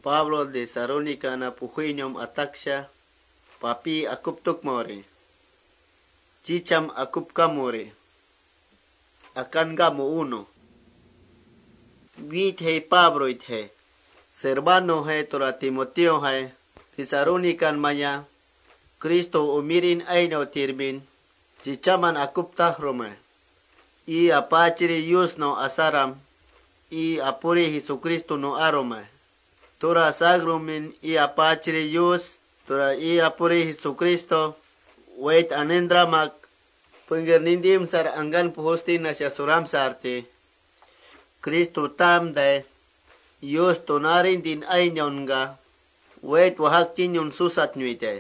Pablo de Sarónica na puhuinyom ataksha, papi akuptuk mori. Chicham akupkamori. Akan gamu uno. Vit he Pablo it he. Servano he tora Timoteo he. Tisaronikan maya. Kristo umirin aino tirmin. Chichaman akuptah rome. I apachiri yus no asaram. I apuri Jesucristo no arome. Tora sagrumin I apachiri yus. Tora I apuri Jesucristo. Wait anendramak. Pengernindim sar anggan puhosti nasya suram sarti. Kristo tam de. Yus tonarin din ainyon wait wahak tinyon susat nyuite.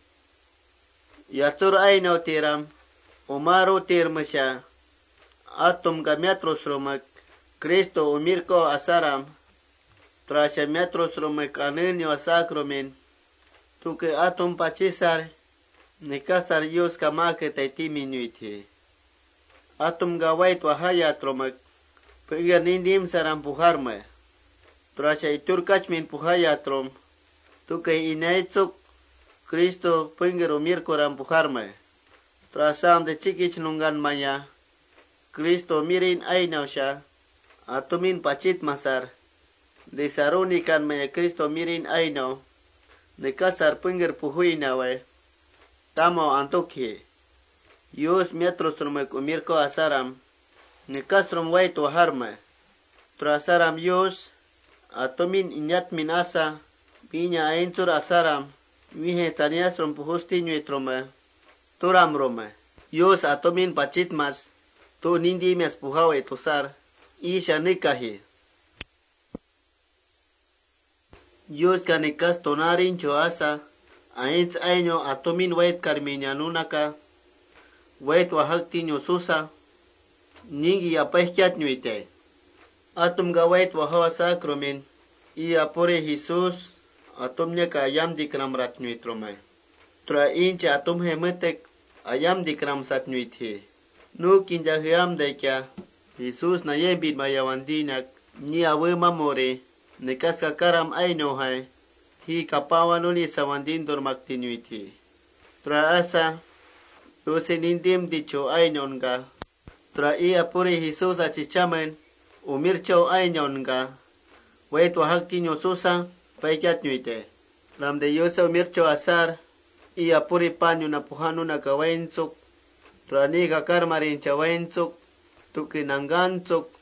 Yatur ainaw tiram. Umaro tirmasya. Atum gamiatros rumak. Kristo umirko asaram. Trasya miatros rumak anenyo asakrumin. Tuke atum pachisar. Nikasar Yus kamake taitimi nyuite. Atum gawait wahayat rumak. Pengen nindim saram puharme. Trasya itur kachmin puhayat rum. Tuke inaitsuk. Kristo pengen umirko ram puharme. Trasam de chikich nungan maya. Kristo mirin ainaw siya. Atumin pachit masar. De sarunikan maya Kristo mirin ainaw. Nikasar penger puhui nawe. Tamo antukhi. Yus miatros rumek umirko asaram. Nikasrum wait waharme. Trasaram yus. Atumin inyat min asa. Pinya aintur asaram. Mihe tanias rum puhusti nyuit rume. Turam rume. Yus atumin pachit mas. Tu nindi mes puhawe tusar. Isha nikahi. Yus kanikas tonarin cho asa. Ains año atumin wait karminyanunaka. Wait wahakti nyo susa. Ningi apahkyat nyuite. Atum gawait wahawa sakrumin. I apure Jesus. Atumnya ka ayam dikram rat nyuitromay. Tra incha atum hemetek. Ayam dikram sat nyuite. Nu kinjahiyam daikya. Jesus na yembid mayawandinak. Ni awe mamore. Nekas kakaram aino hay. Hi kapawanuni sawandin dormakti nyuite. Tra asa. Yose nindim dicho ainon ga. Tra I apure Jesus achichamen. Umircho ainon ga. Wait wahakti nyo susa. Paikyat nyuite. Ram de yosa umircho asar. I apuri panyo na puhano na kawaintsuk. Trani kakar marin chawaintsuk. Tukinangantsuk.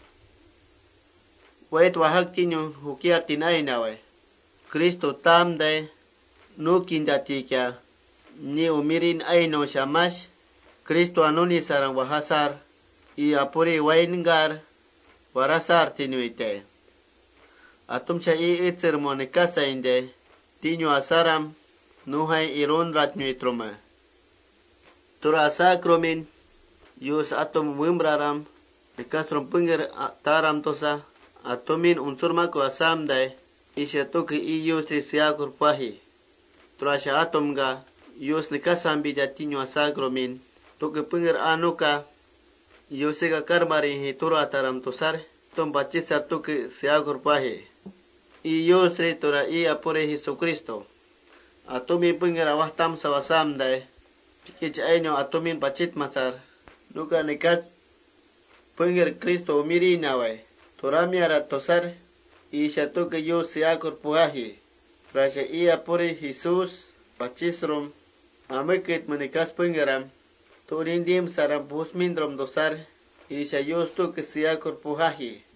Wait wahakti nyo hukiat tinainawe. Kristo tam de. Nukin datikya. Ni umirin aino shamash. Kristo anuni sarang wahasar. I apuri waingar. Warasar tinuite. Atum siya iitser mo ni kasainde. Tinyo asaram. Nuhay iron rat nyo itroma. Tura asakromin. Yus atum wimraram. Nikasrom pinger taram tosa. Atumin unsurma ko asamday. Isya tuki iyus siyakur pahi. Tura siya atum ga. Yus nikasam bijatinyo asakromin. Tuki pinger anuka. Yus ka karmarin hitura taram tosar. Tumpachisar tuki siyakur pahi. Iyus tura I apure Jesucristo. Atumi pinger awahtam sawasam day. Chikich aino atumin pachit masar. Nuka nikas pinger Kristo umiri naway. Turami aratosar. Isya tuki yus siyakur puhahi. Rasya I apure Jesus. Pachisrum. Amikit manikas pingeram. Turindim saram puhusmindrom dosar. Isya yus tuki siyakur puhahi.